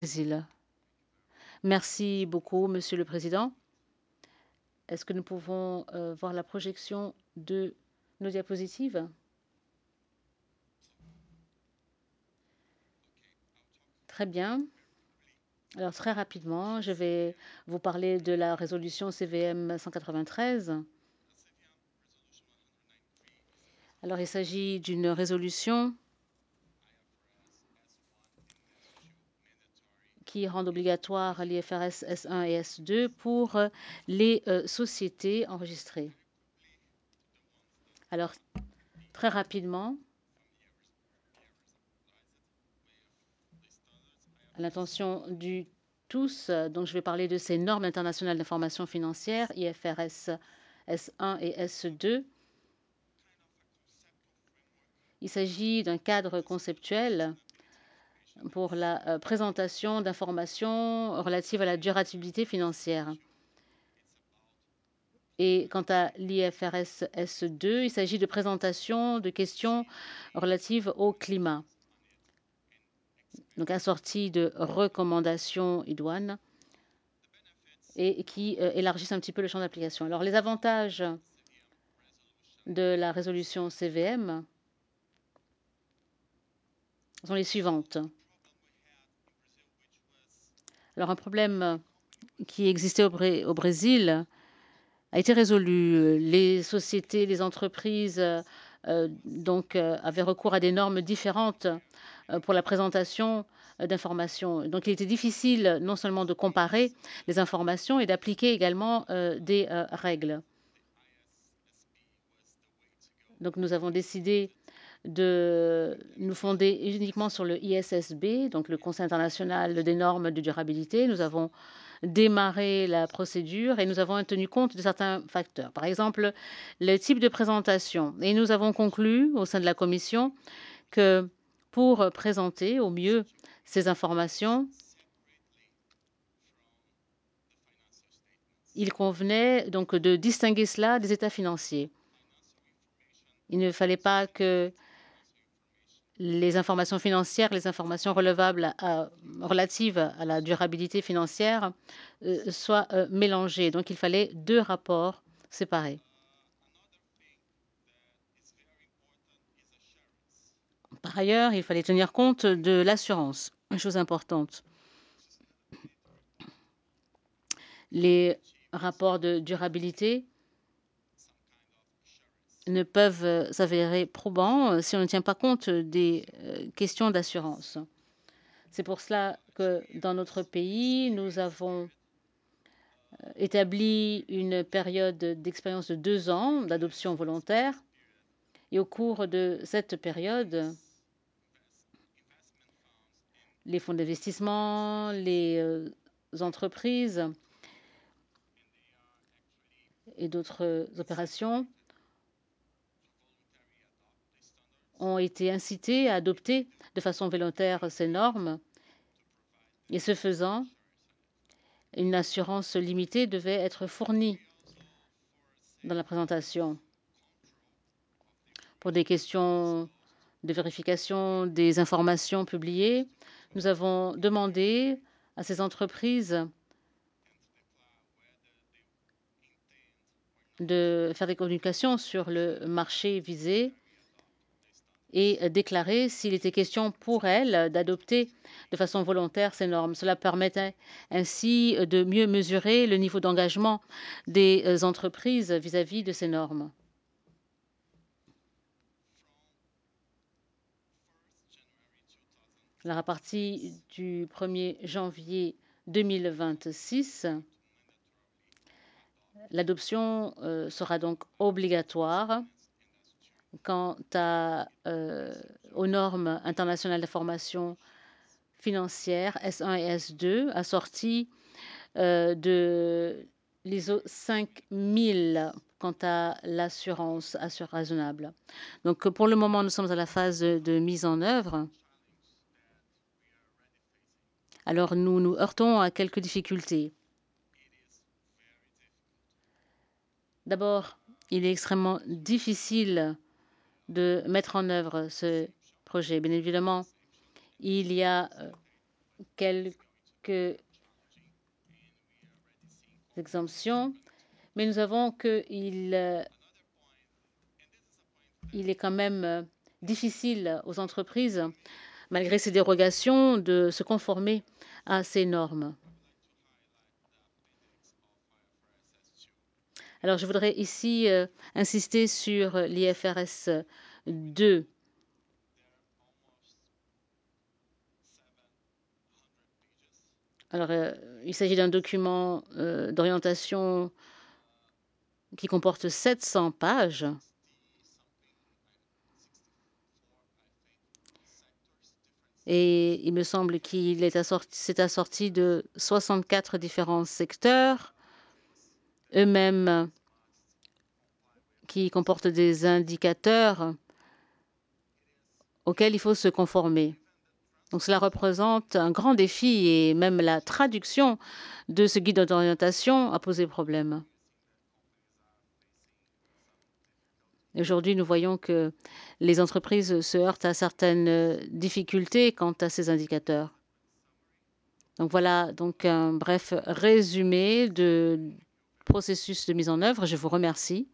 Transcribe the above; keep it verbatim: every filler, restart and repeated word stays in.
Brésil. Merci beaucoup, Monsieur le Président. Est-ce que nous pouvons euh, voir la projection de nos diapositives? Très bien. Alors, très rapidement, je vais vous parler de la résolution C V M cent quatre-vingt-treize. Alors, il s'agit d'une résolution qui rend obligatoire l'I F R S S un et S deux pour euh, les euh, sociétés enregistrées. Alors, très rapidement, à l'intention du tous, euh, donc je vais parler de ces normes internationales d'information financière, I F R S S un et S deux. Il s'agit d'un cadre conceptuel pour la euh, présentation d'informations relatives à la durabilité financière. Et quant à l'I F R S S deux, il s'agit de présentation de questions relatives au climat, donc assorties de recommandations idoines et qui euh, élargissent un petit peu le champ d'application. Alors, les avantages de la résolution C V M sont les suivantes. Alors, un problème qui existait au, Bré au Brésil a été résolu. Les sociétés, les entreprises euh, donc euh, avaient recours à des normes différentes euh, pour la présentation euh, d'informations. Donc, il était difficile non seulement de comparer les informations et d'appliquer également euh, des euh, règles. Donc, nous avons décidé de nous fonder uniquement sur le I S S B, donc le Conseil international des normes de durabilité. Nous avons démarré la procédure et nous avons tenu compte de certains facteurs. Par exemple, le type de présentation. Et nous avons conclu au sein de la commission que pour présenter au mieux ces informations, il convenait donc de distinguer cela des états financiers. Il ne fallait pas que les informations financières, les informations relevables à, relatives à la durabilité financière euh, soient euh, mélangées. Donc, il fallait deux rapports séparés. Par ailleurs, il fallait tenir compte de l'assurance, une chose importante. Les rapports de durabilité ne peuvent s'avérer probants si on ne tient pas compte des euh, questions d'assurance. C'est pour cela que dans notre pays, nous avons établi une période d'expérience de deux ans d'adoption volontaire. Et au cours de cette période, les fonds d'investissement, les euh, entreprises et d'autres opérations ont été incités à adopter de façon volontaire ces normes. Et ce faisant, une assurance limitée devait être fournie dans la présentation. Pour des questions de vérification des informations publiées, nous avons demandé à ces entreprises de faire des communications sur le marché visé et déclarer s'il était question pour elles d'adopter de façon volontaire ces normes. Cela permettait ainsi de mieux mesurer le niveau d'engagement des entreprises vis-à-vis de ces normes. Alors, à partir du premier janvier deux mille vingt-six, l'adoption euh, sera donc obligatoire quant à, euh, aux normes internationales d'information financière S un et S deux, assorties euh, de l'I S O cinq mille quant à l'assurance assure raisonnable. Donc, pour le moment, nous sommes à la phase de mise en œuvre. Alors, nous nous heurtons à quelques difficultés. D'abord, il est extrêmement difficile de mettre en œuvre ce projet. Bien évidemment, il y a quelques quelques exemptions, mais nous avons qu'il euh, il est quand même euh, difficile aux entreprises, malgré ces dérogations, de se conformer à ces normes. Alors, je voudrais ici euh, insister sur l'I F R S deux. Alors, euh, il s'agit d'un document euh, d'orientation qui comporte sept cents pages. Et il me semble qu'il est assorti, c'est assorti de soixante-quatre différents secteurs, eux-mêmes qui comportent des indicateurs auxquels il faut se conformer. Donc cela représente un grand défi et même la traduction de ce guide d'orientation a posé problème. Aujourd'hui, nous voyons que les entreprises se heurtent à certaines difficultés quant à ces indicateurs. Donc voilà donc un bref résumé du processus de mise en œuvre. Je vous remercie.